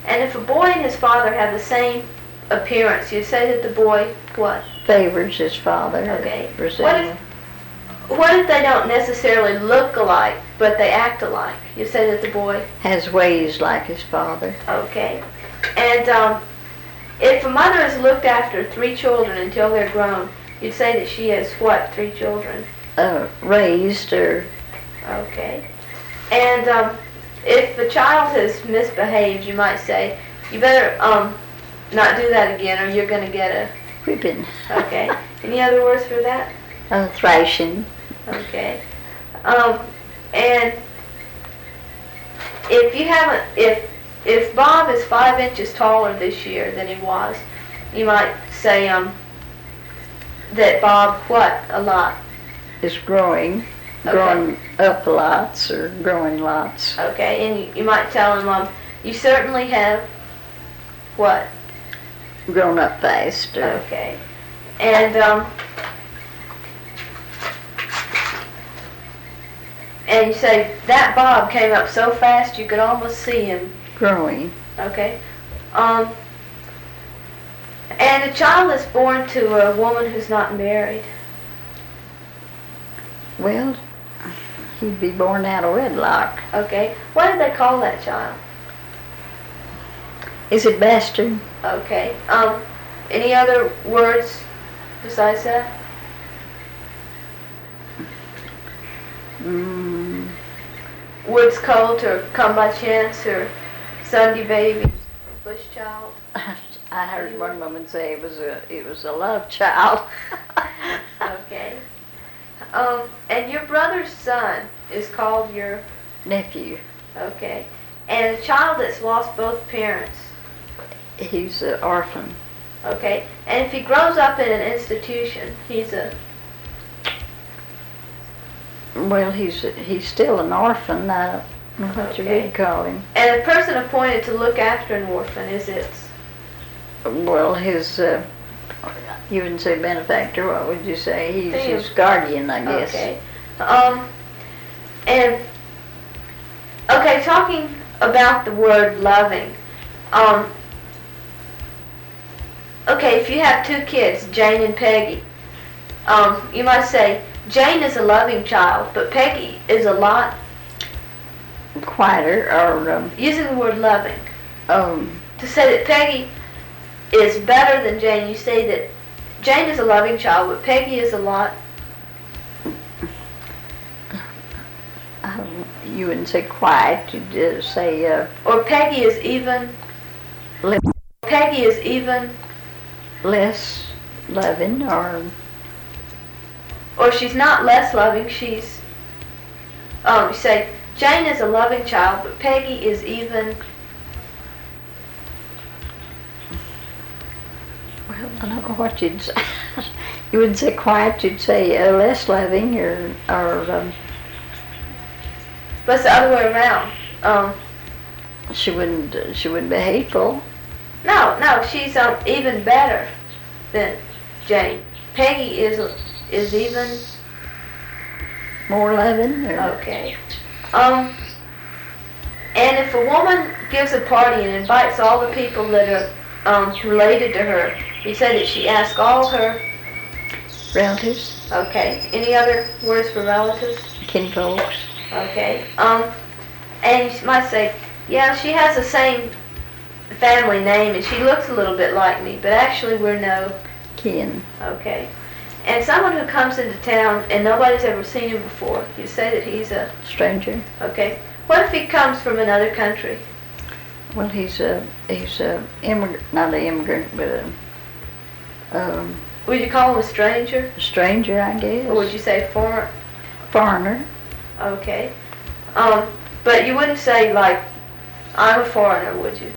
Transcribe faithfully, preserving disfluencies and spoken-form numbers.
And if a boy and his father have the same appearance, you say that the boy, what? Favors his father. Okay. Or What if, what if they don't necessarily look alike, but they act alike? You say that the boy has ways like his father. Okay. And um, if a mother has looked after three children until they're grown, you'd say that she has what, three children? Uh, raised or... Okay. And um, if a child has misbehaved, you might say, you better um, not do that again or you're going to get a... Whipping. Okay. Any other words for that? Uh, thrashing. Okay. Um, and if you haven't, if if Bob is five inches taller this year than he was, you might say um that Bob what a lot is growing, okay. growing up lots or growing lots. Okay, and you, you might tell him um you certainly have what grown up fast. Or okay, and um. And you say, that Bob came up so fast you could almost see him. Growing. Okay. Um, and a child is born to a woman who's not married. Well, he'd be born out of wedlock. Okay. What did they call that child? Is it bastard? Okay. Um, any other words besides that? Mm. Woods colt or come by chance or Sunday baby, bush child. I heard one woman say it was a it was a love child. Okay. Um, and your brother's son is called your nephew. Okay. And a child that's lost both parents. He's an orphan. Okay. And if he grows up in an institution, he's a Well, he's he's still an orphan. I don't know what okay. you would call him. And a person appointed to look after an orphan is it? Well, his, uh, you wouldn't say benefactor, what would you say? He's Damn. his guardian, I guess. Okay. Um, and, okay, talking about the word loving, um, okay, if you have two kids, Jane and Peggy, um, you might say, Jane is a loving child, but Peggy is a lot quieter, or um, using the word loving. Um, to say that Peggy is better than Jane, you say that Jane is a loving child, but Peggy is a lot. Um, you wouldn't say quiet. You'd uh, say. Uh, or Peggy is even. Le- Peggy is even less loving, or. Or she's not less loving, she's, um, you say, Jane is a loving child, but Peggy is even... Well, I don't know what you'd say. You wouldn't say quiet, you'd say uh, less loving, or... or um, but it's the other way around. Um, she wouldn't, uh, she wouldn't be hateful. No, no, she's um, even better than Jane. Peggy is... is even more loving? Or? Okay. Um, and if a woman gives a party and invites all the people that are um, related to her, you say that she asks all her relatives. Okay. Any other words for relatives? Kinfolks. Okay. Um, and you might say, yeah, she has the same family name and she looks a little bit like me, but actually we're no kin. Okay. And someone who comes into town and nobody's ever seen him before, you say that he's a... stranger. Okay. What if he comes from another country? Well, he's a, he's a immigrant, not an immigrant, but a... Um, would you call him a stranger? A stranger, I guess. Or would you say foreign? Foreigner. Okay. Um, but you wouldn't say, like, I'm a foreigner, would you?